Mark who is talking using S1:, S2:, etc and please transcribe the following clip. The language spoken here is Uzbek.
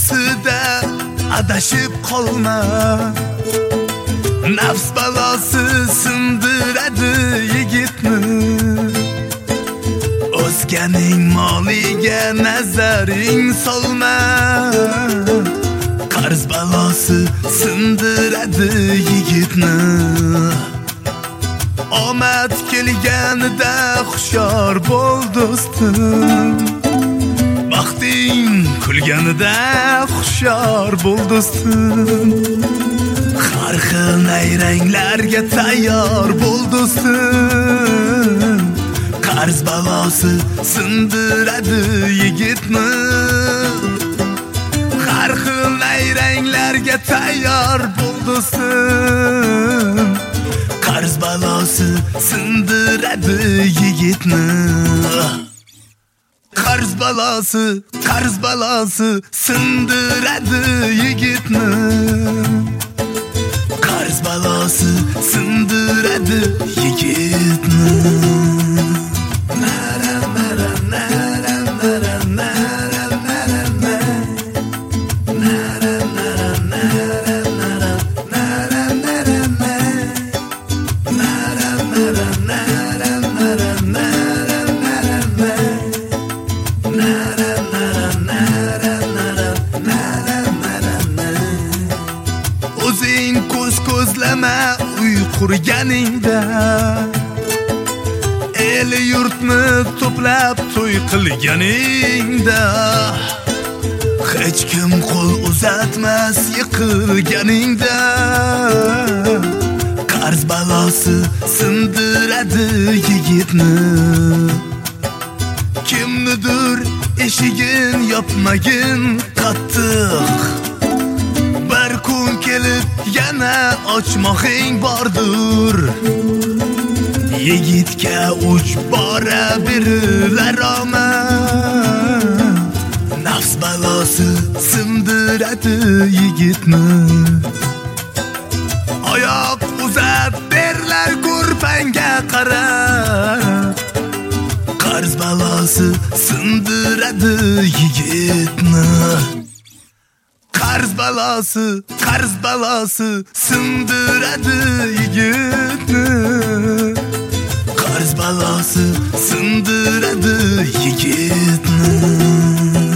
S1: yo'lsida adashib qolma. Nafs balosi sindiradi yigitni. O'zganing moliga nazaring solma. Qarz balosi sindiradi yigitni. Omad kelganida hushyor bo'l do'stim. Baxting kulganida hushyor bo'l do'stim. Har xil nayranglarga tayyor bo'l do'stim. Qarz balosi sindiradi yigitni. Har xil nayranglarga tayyor bo'l do'stim. Qarz balosi sindiradi yigitni. Qarz balosi sindiradi yigitni. Qarz balosi sindiradi yigitni. O'zing ko'zlama uy qurganingda, el yurtni to'plab to'y qilganingda, hech kim qo'l uzatmas yiqilganingda. Qarz balosi sindiradi yigitni. Kimnidir eshigin yopmagin qattiq. Bir kun kelib yana ochmoqing bordir. Yigitga uch bora berilar omad. Nafs balosi sindiradi yigitni. Oyoq uzat derlar ko'rpangga qarab. Qarz balosi sindiradi yigitni. Qarz balosi sindiradi yigitni. Qarz balosi sindiradi yigitni.